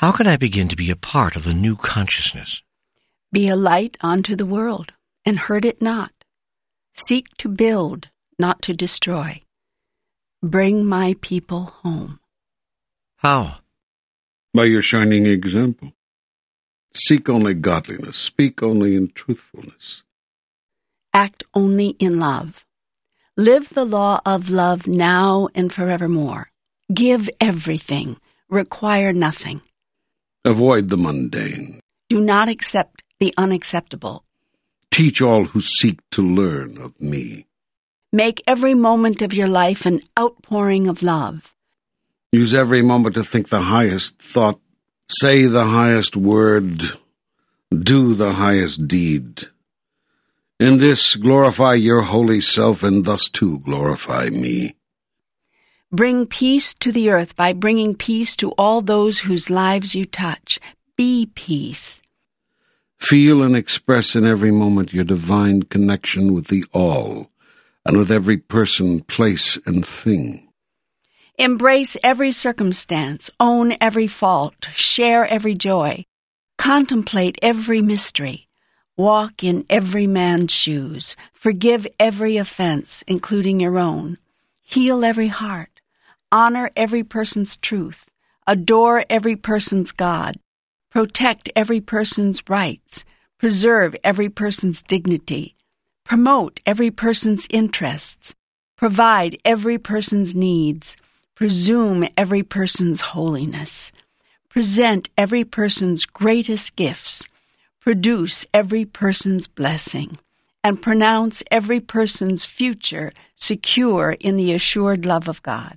How can I begin to be a part of the new consciousness? Be a light unto the world, and hurt it not. Seek to build, not to destroy. Bring my people home. How? By your shining example. Seek only godliness. Speak only in truthfulness. Act only in love. Live the law of love now and forevermore. Give everything. Require nothing. Avoid the mundane. Do not accept the unacceptable. Teach all who seek to learn of me. Make every moment of your life an outpouring of love. Use every moment to think the highest thought, say the highest word, do the highest deed. In this glorify your holy self, and thus too glorify me. Bring peace to the earth by bringing peace to all those whose lives you touch. Be peace. Feel and express in every moment your divine connection with the all, and with every person, place, and thing. Embrace every circumstance, own every fault, share every joy, contemplate every mystery, walk in every man's shoes, forgive every offense, including your own, heal every heart, honor every person's truth, adore every person's God, protect every person's rights, preserve every person's dignity, promote every person's interests, provide every person's needs, presume every person's holiness, present every person's greatest gifts, produce every person's blessing, and pronounce every person's future secure in the assured love of God.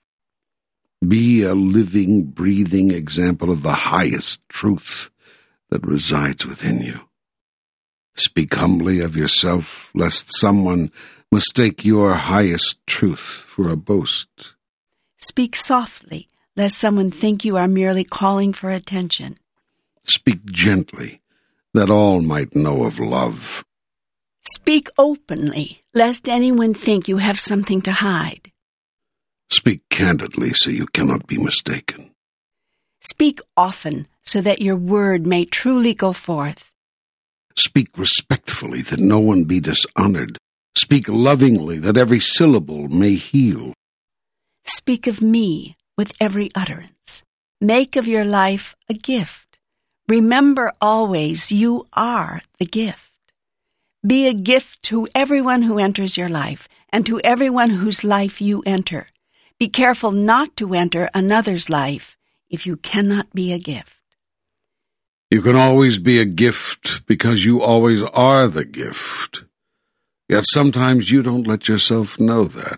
Be a living, breathing example of the highest truth that resides within you. Speak humbly of yourself, lest someone mistake your highest truth for a boast. Speak softly, lest someone think you are merely calling for attention. Speak gently, that all might know of love. Speak openly, lest anyone think you have something to hide. Speak candidly, so you cannot be mistaken. Speak often, so that your word may truly go forth. Speak respectfully, that no one be dishonored. Speak lovingly, that every syllable may heal. Speak of me with every utterance. Make of your life a gift. Remember always you are the gift. Be a gift to everyone who enters your life, and to everyone whose life you enter. Be careful not to enter another's life if you cannot be a gift. You can always be a gift because you always are the gift. Yet sometimes you don't let yourself know that.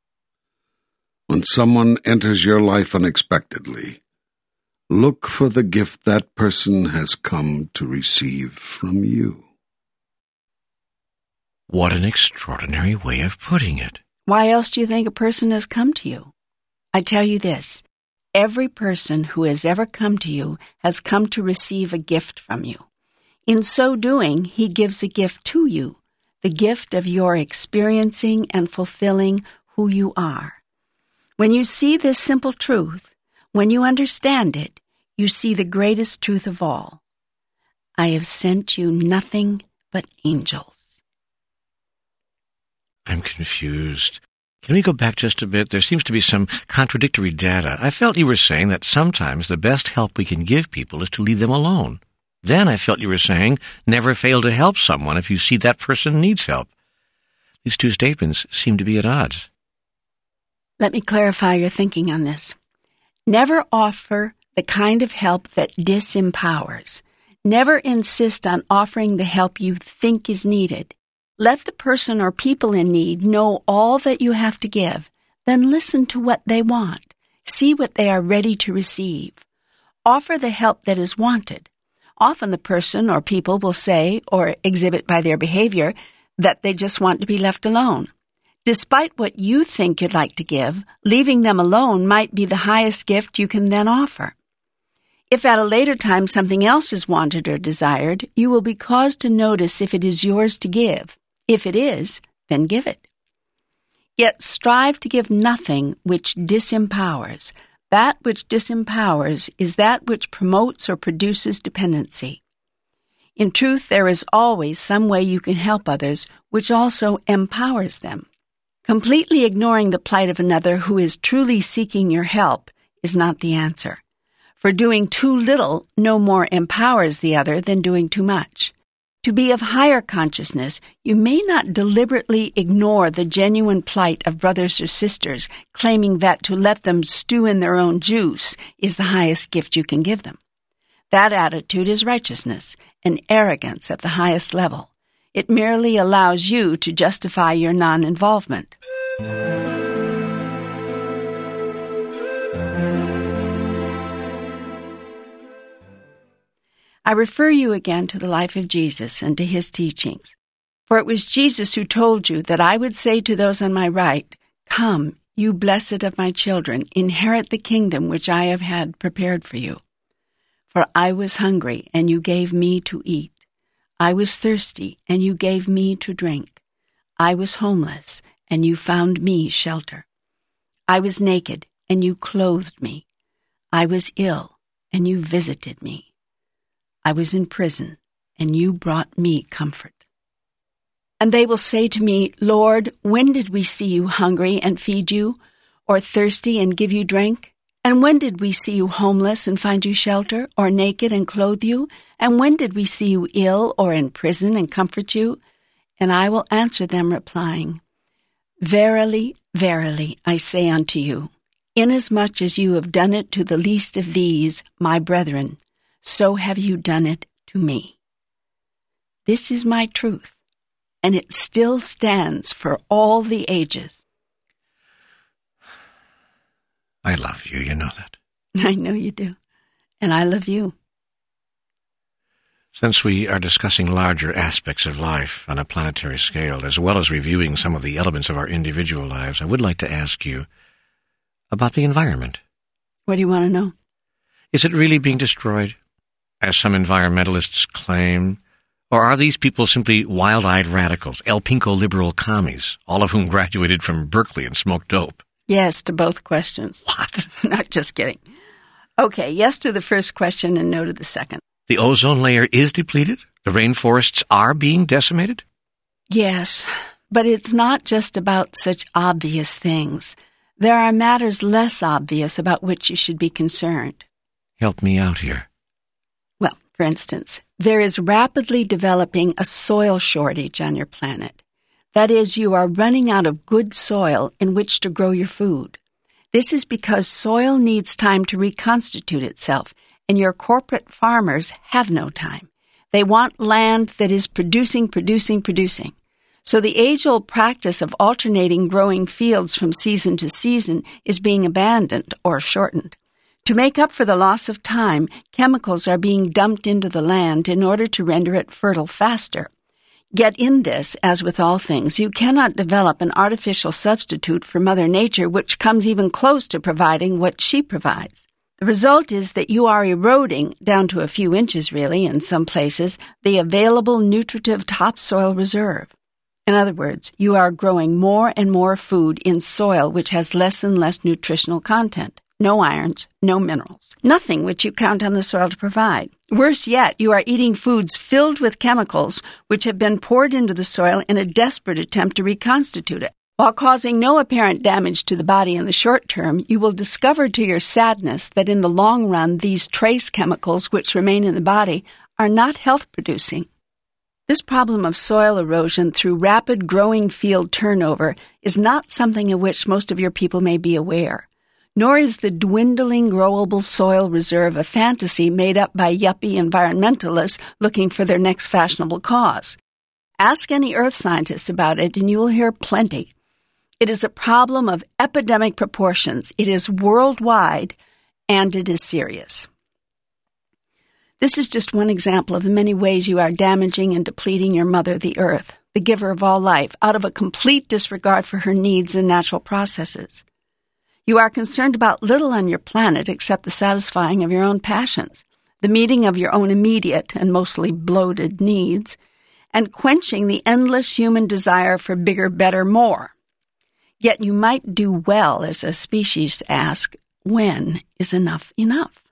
When someone enters your life unexpectedly, look for the gift that person has come to receive from you. What an extraordinary way of putting it. Why else do you think a person has come to you? I tell you this, every person who has ever come to you has come to receive a gift from you. In so doing, he gives a gift to you, the gift of your experiencing and fulfilling who you are. When you see this simple truth, when you understand it, you see the greatest truth of all. I have sent you nothing but angels. I'm confused. Can we go back just a bit? There seems to be some contradictory data. I felt you were saying that sometimes the best help we can give people is to leave them alone. Then I felt you were saying never fail to help someone if you see that person needs help. These two statements seem to be at odds. Let me clarify your thinking on this. Never offer the kind of help that disempowers. Never insist on offering the help you think is needed. Let the person or people in need know all that you have to give. Then listen to what they want. See what they are ready to receive. Offer the help that is wanted. Often the person or people will say or exhibit by their behavior that they just want to be left alone. Despite what you think you'd like to give, leaving them alone might be the highest gift you can then offer. If at a later time something else is wanted or desired, you will be caused to notice if it is yours to give. If it is, then give it. Yet strive to give nothing which disempowers, That which disempowers is that which promotes or produces dependency. In truth, there is always some way you can help others which also empowers them. Completely ignoring the plight of another who is truly seeking your help is not the answer. For doing too little no more empowers the other than doing too much. To be of higher consciousness, you may not deliberately ignore the genuine plight of brothers or sisters, claiming that to let them stew in their own juice is the highest gift you can give them. That attitude is righteousness and arrogance at the highest level. It merely allows you to justify your non-involvement. I refer you again to the life of Jesus and to his teachings. For it was Jesus who told you that I would say to those on my right, "Come, you blessed of my children, inherit the kingdom which I have had prepared for you. For I was hungry, and you gave me to eat. I was thirsty, and you gave me to drink. I was homeless, and you found me shelter. I was naked, and you clothed me. I was ill, and you visited me. I was in prison, and you brought me comfort." And they will say to me, "Lord, when did we see you hungry and feed you, or thirsty and give you drink? And when did we see you homeless and find you shelter, or naked and clothe you? And when did we see you ill or in prison and comfort you?" And I will answer them, replying, "Verily, verily, I say unto you, inasmuch as you have done it to the least of these, my brethren, so have you done it to me." This is my truth, and it still stands for all the ages. I love you, you know that. I know you do, and I love you. Since we are discussing larger aspects of life on a planetary scale, as well as reviewing some of the elements of our individual lives, I would like to ask you about the environment. What do you want to know? Is it really being destroyed, as some environmentalists claim? Or are these people simply wild-eyed radicals, El Pinko liberal commies, all of whom graduated from Berkeley and smoked dope? Yes to both questions. What? Not just kidding. Okay, yes to the first question and no to the second. The ozone layer is depleted? The rainforests are being decimated? Yes, but it's not just about such obvious things. There are matters less obvious about which you should be concerned. Help me out here. Well, for instance, there is rapidly developing a soil shortage on your planet. That is, you are running out of good soil in which to grow your food. This is because soil needs time to reconstitute itself, and your corporate farmers have no time. They want land that is producing. So the age-old practice of alternating growing fields from season to season is being abandoned or shortened. To make up for the loss of time, chemicals are being dumped into the land in order to render it fertile faster. Yet in this, as with all things, you cannot develop an artificial substitute for Mother Nature which comes even close to providing what she provides. The result is that you are eroding, down to a few inches really in some places, the available nutritive topsoil reserve. In other words, you are growing more and more food in soil which has less and less nutritional content. No irons, no minerals, nothing which you count on the soil to provide. Worse yet, you are eating foods filled with chemicals which have been poured into the soil in a desperate attempt to reconstitute it. While causing no apparent damage to the body in the short term, you will discover to your sadness that in the long run these trace chemicals which remain in the body are not health-producing. This problem of soil erosion through rapid growing field turnover is not something of which most of your people may be aware. Nor is the dwindling growable soil reserve a fantasy made up by yuppie environmentalists looking for their next fashionable cause. Ask any earth scientist about it and you will hear plenty. It is a problem of epidemic proportions. It is worldwide, and it is serious. This is just one example of the many ways you are damaging and depleting your mother, the earth, the giver of all life, out of a complete disregard for her needs and natural processes. You are concerned about little on your planet except the satisfying of your own passions, the meeting of your own immediate and mostly bloated needs, and quenching the endless human desire for bigger, better, more. Yet you might do well as a species to ask, when is enough enough?